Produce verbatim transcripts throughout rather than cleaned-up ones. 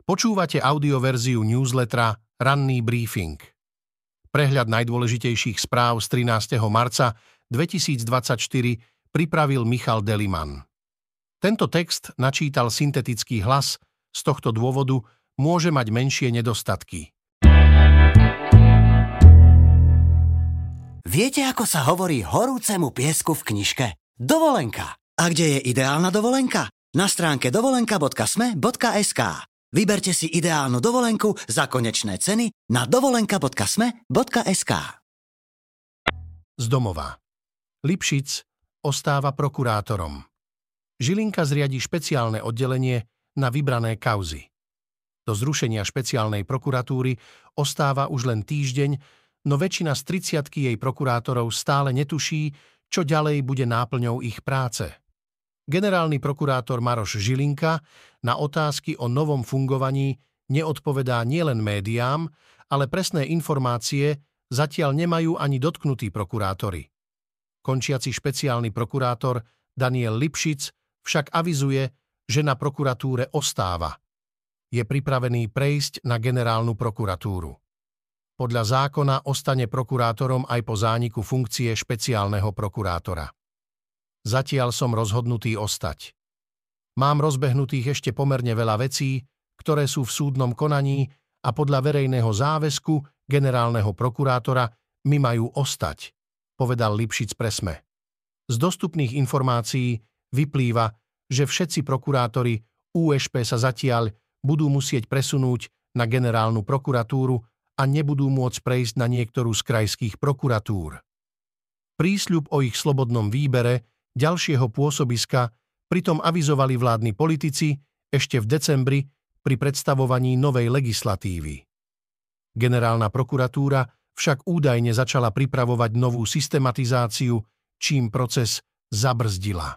Počúvate audioverziu newslettera Ranný briefing. Prehľad najdôležitejších správ z trinásteho marca dvetisícdvadsaťštyri pripravil Michal Deliman. Tento text načítal syntetický hlas, z tohto dôvodu môže mať menšie nedostatky. Viete, ako sa hovorí horúcemu piesku v knižke? Dovolenka. A kde je ideálna dovolenka? Na stránke dovolenka bodka sme bodka es ká. Vyberte si ideálnu dovolenku za konečné ceny na dovolenka bodka sme bodka es ká. Z domova. Lipšic ostáva prokurátorom. Žilinka zriadi špeciálne oddelenie na vybrané kauzy. Do zrušenia špeciálnej prokuratúry ostáva už len týždeň, no väčšina z tridsiatky jej prokurátorov stále netuší, čo ďalej bude náplňou ich práce. Generálny prokurátor Maroš Žilinka na otázky o novom fungovaní neodpovedá nielen médiám, ale presné informácie zatiaľ nemajú ani dotknutí prokurátori. Končiaci špeciálny prokurátor Daniel Lipšic však avizuje, že na prokuratúre ostáva. Je pripravený prejsť na generálnu prokuratúru. Podľa zákona ostane prokurátorom aj po zániku funkcie špeciálneho prokurátora. Zatiaľ som rozhodnutý ostať. Mám rozbehnutých ešte pomerne veľa vecí, ktoré sú v súdnom konaní a podľa verejného záväzku generálneho prokurátora mi majú ostať, povedal Lipšic pre SME. Z dostupných informácií vyplýva, že všetci prokurátori ú es pé sa zatiaľ budú musieť presunúť na generálnu prokuratúru a nebudú môcť prejsť na niektorú z krajských prokuratúr. Prísľub o ich slobodnom výbere ďalšieho pôsobiska pritom avizovali vládni politici ešte v decembri pri predstavovaní novej legislatívy. Generálna prokuratúra však údajne začala pripravovať novú systematizáciu, čím proces zabrzdila.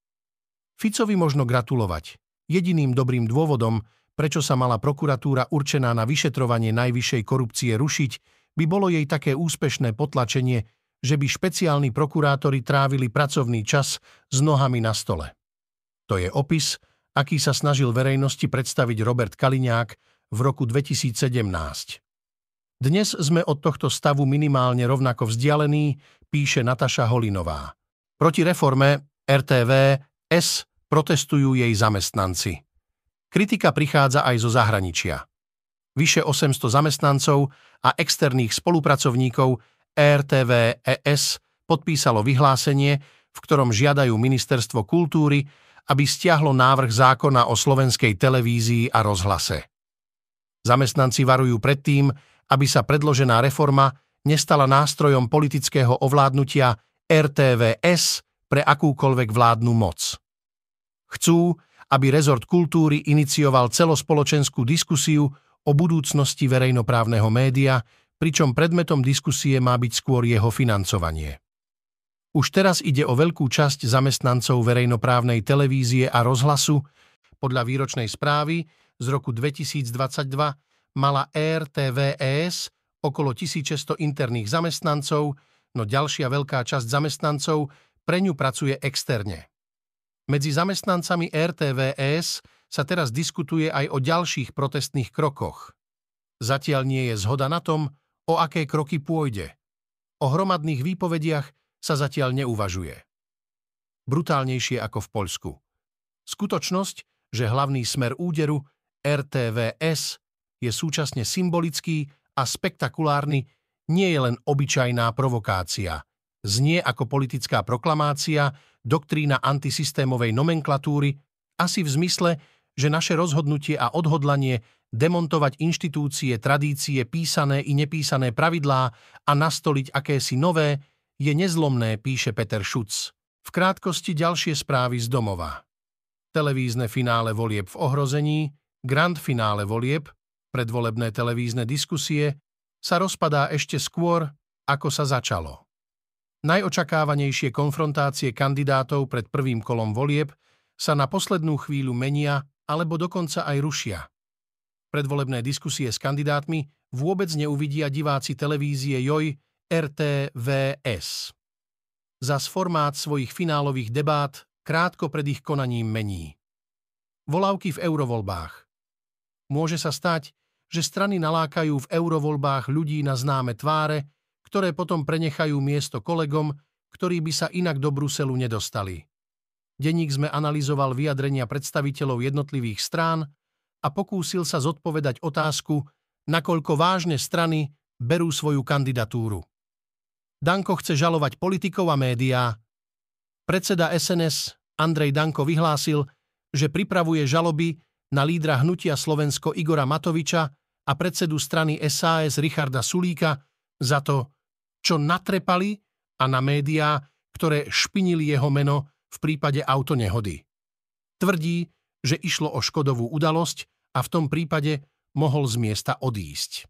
Ficovi možno gratulovať. Jediným dobrým dôvodom, prečo sa mala prokuratúra určená na vyšetrovanie najvyššej korupcie rušiť, by bolo jej také úspešné potlačenie, že by špeciálni prokurátori trávili pracovný čas s nohami na stole. To je opis, aký sa snažil verejnosti predstaviť Robert Kaliňák v roku dvetisícsedemnásť. Dnes sme od tohto stavu minimálne rovnako vzdialení, píše Nataša Holinová. Proti reforme er té vé es protestujú jej zamestnanci. Kritika prichádza aj zo zahraničia. Vyše osemsto zamestnancov a externých spolupracovníkov er té vé es podpísalo vyhlásenie, v ktorom žiadajú Ministerstvo kultúry, aby stiahlo návrh zákona o slovenskej televízii a rozhlase. Zamestnanci varujú pred tým, aby sa predložená reforma nestala nástrojom politického ovládnutia er té vé es pre akúkoľvek vládnu moc. Chcú, aby rezort kultúry inicioval celospoločenskú diskusiu o budúcnosti verejnoprávneho média, pričom predmetom diskusie má byť skôr jeho financovanie. Už teraz ide o veľkú časť zamestnancov verejnoprávnej televízie a rozhlasu. Podľa výročnej správy z roku dvetisícdvadsaťdva mala er té vé es okolo tisícšesťsto interných zamestnancov, no ďalšia veľká časť zamestnancov pre ňu pracuje externe. Medzi zamestnancami er té vé es sa teraz diskutuje aj o ďalších protestných krokoch. Zatiaľ nie je zhoda na tom, o aké kroky pôjde. O hromadných výpovediach sa zatiaľ neuvažuje. Brutálnejšie ako v Poľsku. Skutočnosť, že hlavný smer úderu er té vé es je súčasne symbolický a spektakulárny, nie je len obyčajná provokácia. Znie ako politická proklamácia, doktrína antisystémovej nomenklatúry, asi v zmysle, že naše rozhodnutie a odhodlanie demontovať inštitúcie, tradície, písané i nepísané pravidlá a nastoliť akési nové, je nezlomné, píše Peter Šuc. V krátkosti ďalšie správy z domova. Televízne finále volieb v ohrození, grand finále volieb, predvolebné televízne diskusie sa rozpadá ešte skôr, ako sa začalo. Najočakávanejšie konfrontácie kandidátov pred prvým kolom volieb sa na poslednú chvíľu menia alebo dokonca aj rušia. Predvolebné diskusie s kandidátmi vôbec neuvidia diváci televízie Joj er té vé es. Zas formát svojich finálových debát krátko pred ich konaním mení. Volávky v eurovoľbách. Môže sa stať, že strany nalákajú v eurovoľbách ľudí na známe tváre, ktoré potom prenechajú miesto kolegom, ktorí by sa inak do Bruselu nedostali. Denník SME analyzoval vyjadrenia predstaviteľov jednotlivých strán a pokúsil sa zodpovedať otázku, nakoľko vážne strany berú svoju kandidatúru. Danko chce žalovať politikov a médiá. Predseda es en es Andrej Danko vyhlásil, že pripravuje žaloby na lídra hnutia Slovensko Igora Matoviča a predsedu strany es a es Richarda Sulíka za to, čo natrepali, a na médiá, ktoré špinili jeho meno v prípade autonehody. Tvrdí, že išlo o škodovú udalosť a v tom prípade mohol z miesta odísť.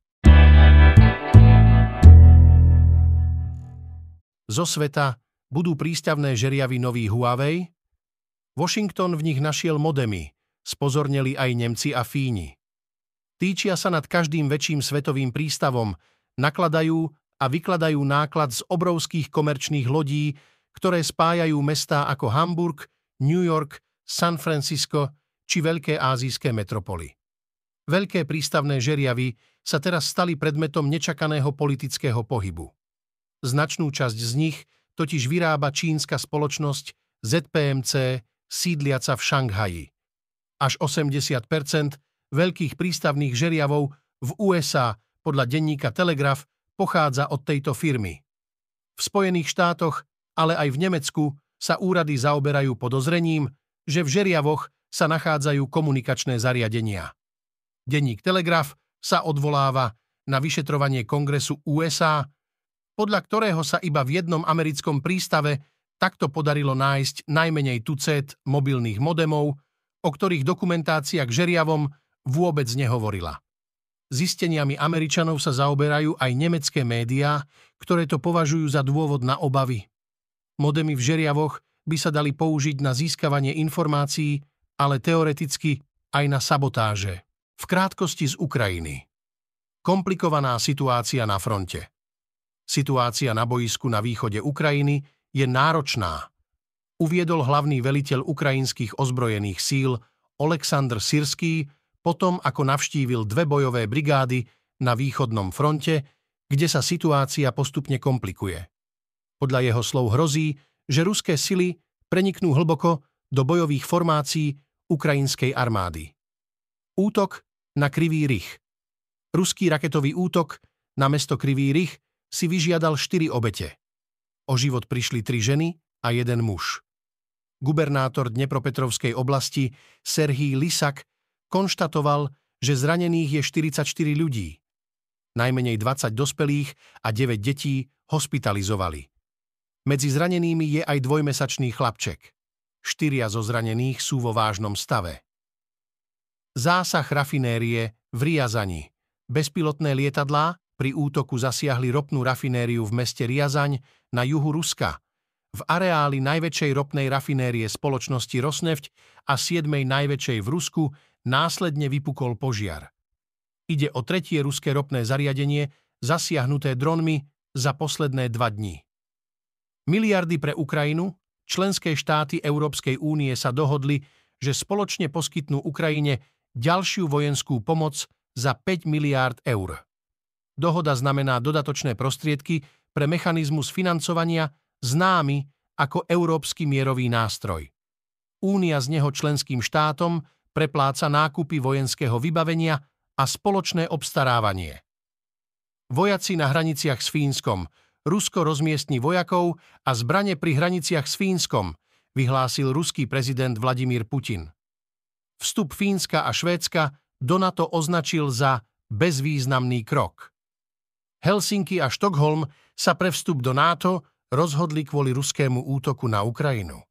Zo sveta budú prísťavné žeriavy nový Huawei? Washington v nich našiel modemy, spozorneli aj Nemci a Fíni. Týčia sa nad každým väčším svetovým prístavom, nakladajú a vykladajú náklad z obrovských komerčných lodí, ktoré spájajú mestá ako Hamburg, New York, San Francisco či veľké ázijské metropoly. Veľké prístavné žeriavy sa teraz stali predmetom nečakaného politického pohybu. Značnú časť z nich totiž vyrába čínska spoločnosť zet pé em cé sídliaca v Šanghaji. Až osemdesiat percent veľkých prístavných žeriavov v ú es á podľa denníka Telegraph pochádza od tejto firmy. V Spojených štátoch, ale aj v Nemecku sa úrady zaoberajú podozrením, že v žeriavoch sa nachádzajú komunikačné zariadenia. Denník Telegraph sa odvoláva na vyšetrovanie Kongresu ú es á, podľa ktorého sa iba v jednom americkom prístave takto podarilo nájsť najmenej tucet mobilných modemov, o ktorých dokumentácia k žeriavom vôbec nehovorila. Zisteniami Američanov sa zaoberajú aj nemecké médiá, ktoré to považujú za dôvod na obavy. Modemy v žeriavoch by sa dali použiť na získavanie informácií, ale teoreticky aj na sabotáže. V krátkosti z Ukrajiny. Komplikovaná situácia na fronte. Situácia na boisku na východe Ukrajiny je náročná, uviedol hlavný veliteľ ukrajinských ozbrojených síl Oleksandr Syrský potom, ako navštívil dve bojové brigády na východnom fronte, kde sa situácia postupne komplikuje. Podľa jeho slov hrozí, že ruské sily preniknú hlboko do bojových formácií ukrajinskej armády. Útok na Krivý Rih. Ruský raketový útok na mesto Krivý Rih si vyžiadal štyri obete. O život prišli tri ženy a jeden muž. Gubernátor Dnepropetrovskej oblasti Serhij Lysak konštatoval, že zranených je štyridsaťštyri ľudí. Najmenej dvadsať dospelých a deväť detí hospitalizovali. Medzi zranenými je aj dvojmesačný chlapček. Štyria zo zranených sú vo vážnom stave. Zásah rafinérie v Riazani. Bezpilotné lietadlá pri útoku zasiahli ropnú rafinériu v meste Riazaň na juhu Ruska, v areáli najväčšej ropnej rafinérie spoločnosti Rosneft a siedmej najväčšej v Rusku následne vypukol požiar. Ide o tretie ruské ropné zariadenie zasiahnuté dronmi za posledné dva dni. Miliardy pre Ukrajinu, členské štáty Európskej únie sa dohodli, že spoločne poskytnú Ukrajine ďalšiu vojenskú pomoc za päť miliárd eur. Dohoda znamená dodatočné prostriedky pre mechanizmus financovania známy ako Európsky mierový nástroj. Únia z neho členským štátom prepláca nákupy vojenského vybavenia a spoločné obstarávanie. Vojaci na hraniciach s Fínskom. Rusko rozmiestni vojakov a zbrane pri hraniciach s Fínskom, vyhlásil ruský prezident Vladimír Putin. Vstup Fínska a Švédska do NATO označil za bezvýznamný krok. Helsinki a Štokholm sa pre vstup do NATO rozhodli kvôli ruskému útoku na Ukrajinu.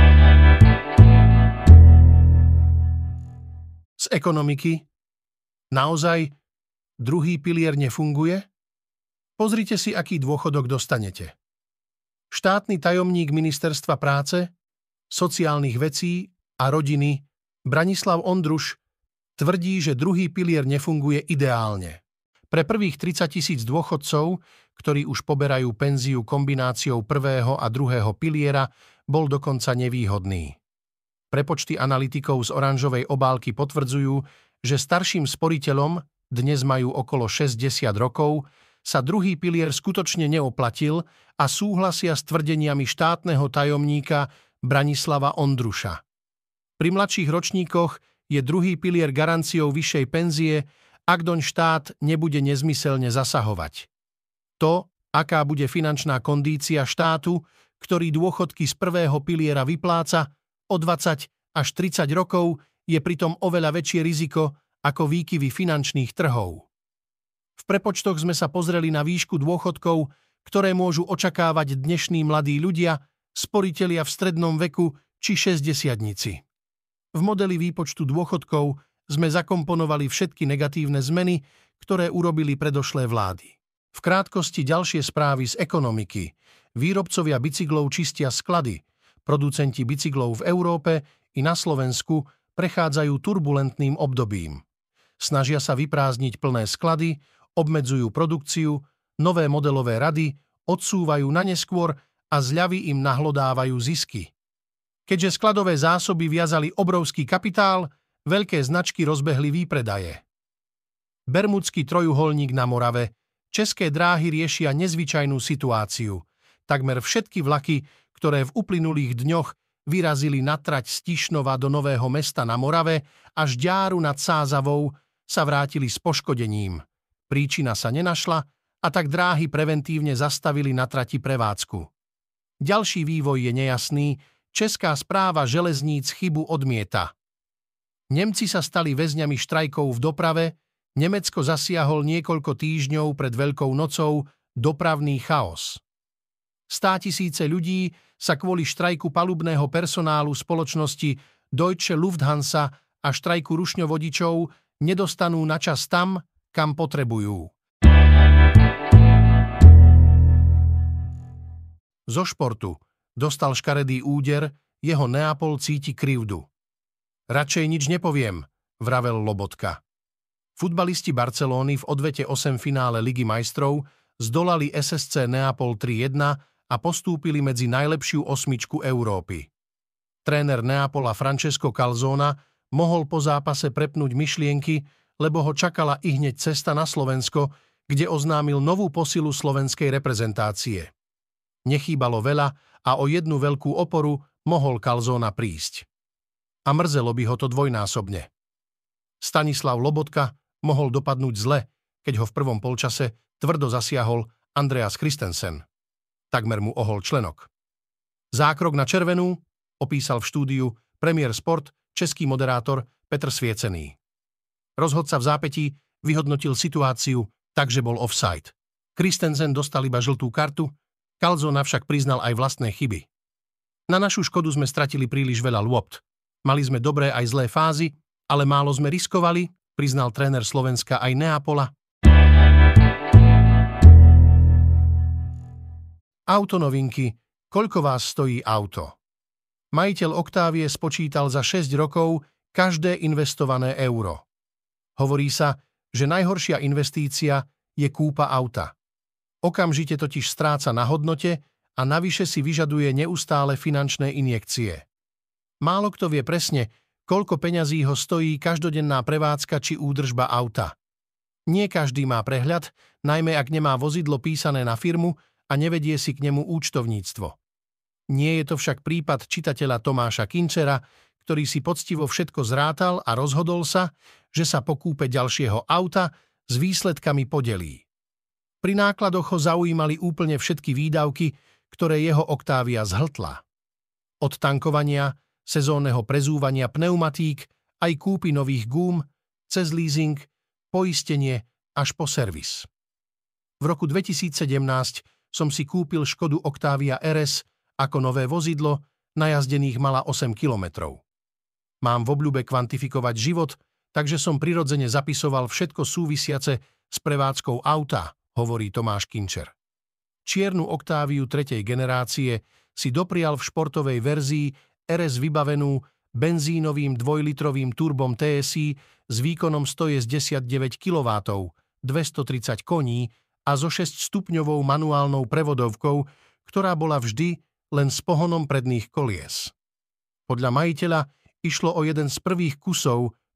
Z ekonomiky? Naozaj druhý pilier nefunguje? Pozrite si, aký dôchodok dostanete. Štátny tajomník Ministerstva práce, sociálnych vecí a rodiny Branislav Ondruš tvrdí, že druhý pilier nefunguje ideálne. Pre prvých tridsaťtisíc dôchodcov, ktorí už poberajú penziu kombináciou prvého a druhého piliera, bol dokonca nevýhodný. Prepočty analytikov z oranžovej obálky potvrdzujú, že starším sporiteľom, dnes majú okolo šesťdesiat rokov, sa druhý pilier skutočne neoplatil a súhlasia s tvrdeniami štátneho tajomníka Branislava Ondruša. Pri mladších ročníkoch je druhý pilier garanciou vyššej penzie, ak doň štát nebude nezmyselne zasahovať. To, aká bude finančná kondícia štátu, ktorý dôchodky z prvého piliera vypláca, o dvadsať až tridsať rokov je pritom oveľa väčšie riziko ako výkyvy finančných trhov. V prepočtoch sme sa pozreli na výšku dôchodkov, ktoré môžu očakávať dnešní mladí ľudia, sporitelia v strednom veku či šesťdesiatnici. V modeli výpočtu dôchodkov sme zakomponovali všetky negatívne zmeny, ktoré urobili predošlé vlády. V krátkosti ďalšie správy z ekonomiky. Výrobcovia bicyklov čistia sklady. Producenti bicyklov v Európe i na Slovensku prechádzajú turbulentným obdobím. Snažia sa vyprázdniť plné sklady, obmedzujú produkciu, nové modelové rady odsúvajú na neskôr a zľavy im nahlodávajú zisky. Keďže skladové zásoby viazali obrovský kapitál, veľké značky rozbehli výpredaje. Bermudský trojuholník na Morave. České dráhy riešia nezvyčajnú situáciu. Takmer všetky vlaky, ktoré v uplynulých dňoch vyrazili na trať z Tišnova do Nového Mesta na Morave až Ďáru nad Sázavou, sa vrátili s poškodením. Príčina sa nenašla a tak dráhy preventívne zastavili na trati prevádzku. Ďalší vývoj je nejasný, Česká správa železníc chybu odmieta. Nemci sa stali väzňami štrajkov v doprave, Nemecko zasiahol niekoľko týždňov pred Veľkou nocou dopravný chaos. Státisíce ľudí sa kvôli štrajku palubného personálu spoločnosti Deutsche Lufthansa a štrajku rušňovodičov nedostanú na čas tam, kam potrebujú. Zo športu. Dostal škaredý úder, jeho Neapol cíti krivdu. Radšej nič nepoviem, vravel Lobotka. Futbalisti Barcelóny v odvete osem finále Ligy majstrov zdolali es es cé Neapol tri jedna a postúpili medzi najlepšiu osmičku Európy. Tréner Neapola Francesco Calzona mohol po zápase prepnúť myšlienky, lebo ho čakala ihneď cesta na Slovensko, kde oznámil novú posilu slovenskej reprezentácie. Nechýbalo veľa a o jednu veľkú oporu mohol Calzona prísť. A mrzelo by ho to dvojnásobne. Stanislav Lobotka mohol dopadnúť zle, keď ho v prvom polčase tvrdo zasiahol Andreas Christensen. Takmer mu ohol členok. Zákrok na červenú opísal v štúdiu Premier Sport český moderátor Petr Sviecený. Rozhodca v zápätí vyhodnotil situáciu, takže bol offside. Christensen dostal iba žltú kartu, Calzona však priznal aj vlastné chyby. Na našu škodu sme stratili príliš veľa lôpt. Mali sme dobré aj zlé fázy, ale málo sme riskovali, priznal tréner Slovenska aj Neapola. Autonovinky. Koľko vás stojí auto? Majiteľ Octavie spočítal za šesť rokov každé investované euro. Hovorí sa, že najhoršia investícia je kúpa auta. Okamžite totiž stráca na hodnote a navyše si vyžaduje neustále finančné injekcie. Málo kto vie presne, koľko peňazí ho stojí každodenná prevádzka či údržba auta. Nie každý má prehľad, najmä ak nemá vozidlo písané na firmu a nevedie si k nemu účtovníctvo. Nie je to však prípad čitateľa Tomáša Kinčera, ktorý si poctivo všetko zrátal a rozhodol sa, že sa po kúpe ďalšieho auta s výsledkami podelí. Pri nákladoch ho zaujímali úplne všetky výdavky, ktoré jeho Octavia zhltla. Od tankovania, sezónneho prezúvania pneumatík, aj kúpy nových gúm, cez leasing, poistenie až po servis. V roku dvetisícsedemnásť som si kúpil Škodu Octavia er es ako nové vozidlo, najazdených mala osem kilometrov. Mám v obľúbe kvantifikovať život, takže som prirodzene zapisoval všetko súvisiace s prevádzkou auta, hovorí Tomáš Kinčer. Čiernu Octaviu tretej generácie si doprial v športovej verzii er es vybavenú benzínovým dvojlitrovým turbom té es í s výkonom stošesťdesiatdeväť kilowattov, dvestotridsať koní a so šesťstupňovou manuálnou prevodovkou, ktorá bola vždy len s pohonom predných kolies. Podľa majiteľa išlo o jeden z prvých kusov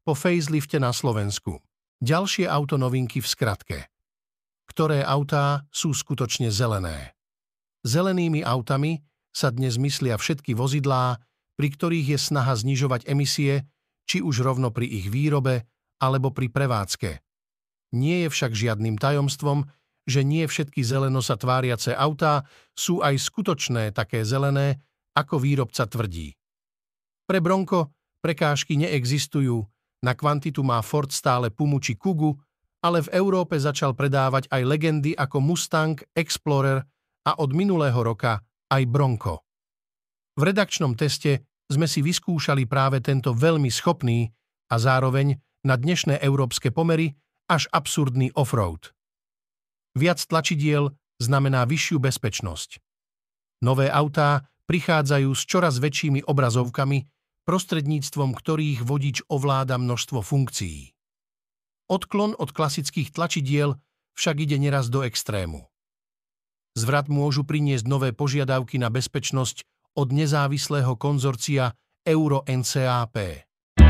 po facelifte na Slovensku. Ďalšie autonovinky v skratke. Ktoré autá sú skutočne zelené? Zelenými autami sa dnes myslia všetky vozidlá, pri ktorých je snaha znižovať emisie, či už rovno pri ich výrobe, alebo pri prevádzke. Nie je však žiadnym tajomstvom, že nie všetky zeleno sa tváriace autá sú aj skutočné také zelené, ako výrobca tvrdí. Pre Bronco prekážky neexistujú, na kvantitu má Ford stále Pumu či Kugu, ale v Európe začal predávať aj legendy ako Mustang, Explorer a od minulého roka aj Bronco. V redakčnom teste sme si vyskúšali práve tento veľmi schopný a zároveň na dnešné európske pomery až absurdný offroad. Viac tlačidiel znamená vyššiu bezpečnosť. Nové autá prichádzajú s čoraz väčšími obrazovkami, prostredníctvom ktorých vodič ovláda množstvo funkcií. Odklon od klasických tlačidiel však ide neraz do extrému. Zvrat môžu priniesť nové požiadavky na bezpečnosť od nezávislého konzorcia Euro N C A P.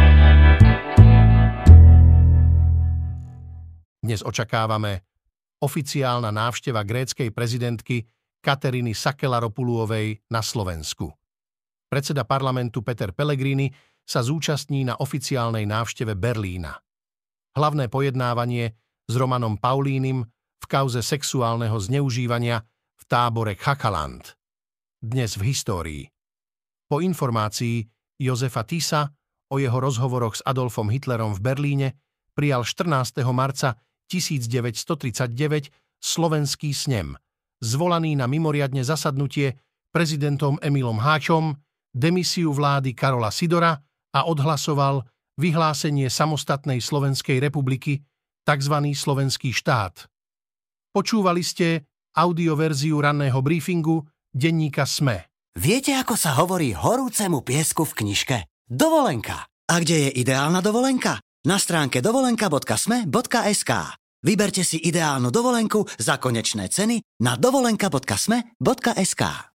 Dnes očakávame oficiálna návšteva gréckej prezidentky Kateryny Sakelaropoulovej na Slovensku. Predseda parlamentu Peter Pellegrini sa zúčastní na oficiálnej návšteve Berlína. Hlavné pojednávanie s Romanom Paulínim v kauze sexuálneho zneužívania v tábore Khakaland. Dnes v histórii. Po informácii Josefa Tissa o jeho rozhovoroch s Adolfom Hitlerom v Berlíne prijal štrnásteho marca tisícdeväťstotridsaťdeväť slovenský snem, zvolaný na mimoriadne zasadnutie prezidentom Emilom Háčom, demisiu vlády Karola Sidora a odhlasoval vyhlásenie samostatnej Slovenskej republiky, tzv. Slovenský štát. Počúvali ste audioverziu ranného briefingu denníka SME. Viete, ako sa hovorí horúcemu piesku v knižke? Dovolenka. A kde je ideálna dovolenka? Na stránke dovolenka bodka sme bodka es ká. Vyberte si ideálnu dovolenku za konečné ceny na dovolenka bodka sme bodka es ká.